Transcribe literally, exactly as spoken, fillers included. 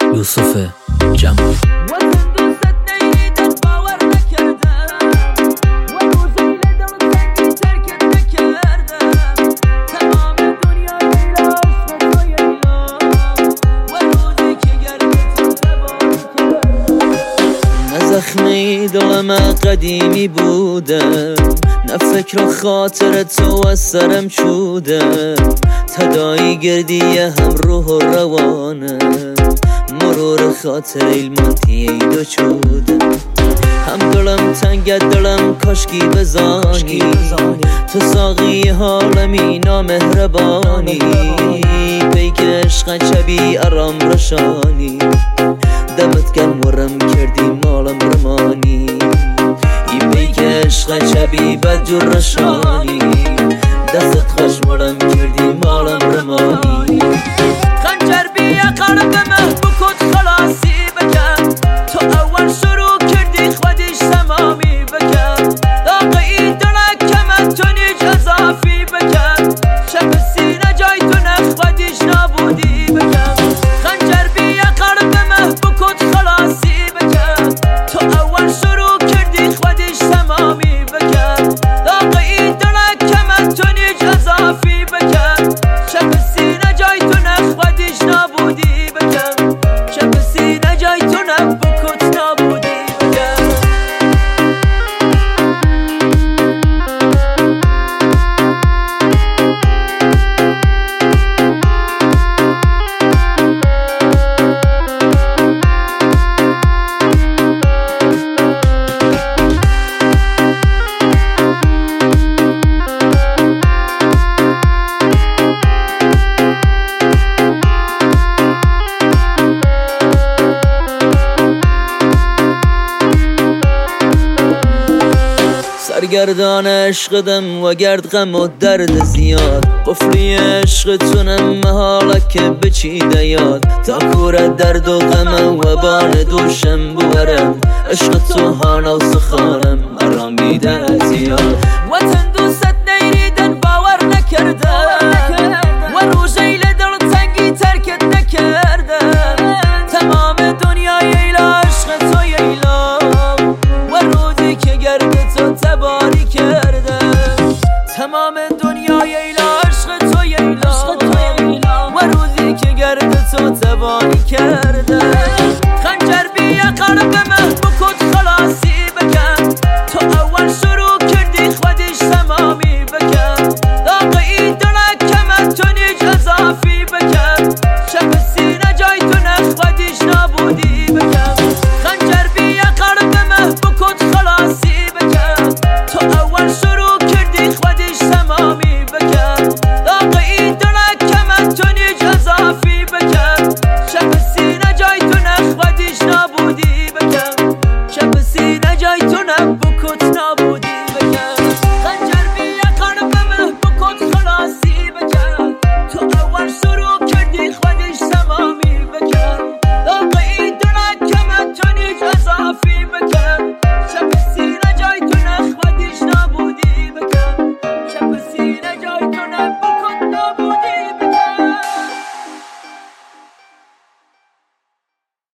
یوسف جمال. زخمی دلم قدیمی بوده، نه فکر و خاطر تو از سرم چوده، تدایی گردی هم روح و روانه، مرور خاطر ایلمانتی ای دو چوده. هم دلم تنگت دلم کاشکی بزانی، تو ساقی حالمی نامهربانی، پیک عشق چبی ارام رشانی، دمت گرم ورم کردی مالم رمانی، ای پیک عشق چبی بدجور رشانی، دستت خوش ورم کردی مالم رمانی. خنجر بیا قلبمه بکن خلاصی بکن، تو اول شروع کردی خودش تمامی بکن، داغی درکم تو نیج اضافی بکن، شب سینه جای تو نخ خودش نابودی بکن. خنجر بیا قلبمه بکن خلاصی بکن، تو اول شروع کردی خودش تمامی بکن، داغی درکم تو نیج اضافی بکن، شب سینه جای تو نخ خودش نابودی بکن، شب سینه جای تو نخ بکن نابودی بکن. سرگردان عشقدم و گرد غم و درد زیاد، قفلی عشقتونم محاله که بچیده یاد، تا کور درد و غم و بان دوشم بورم، عشق تو هانا و سخانم مرا میده زیاد. وطن دوست نیریدن باور نکردن، و روزی لدل تنگی ترکت نکردن، تمام دنیای ایلا عشق تو ایلا، و روزی که گرد تو تباری کردم، تمام دنیای ایلا عشق تو ایلا، و روزی که گرد تو تباری کردم.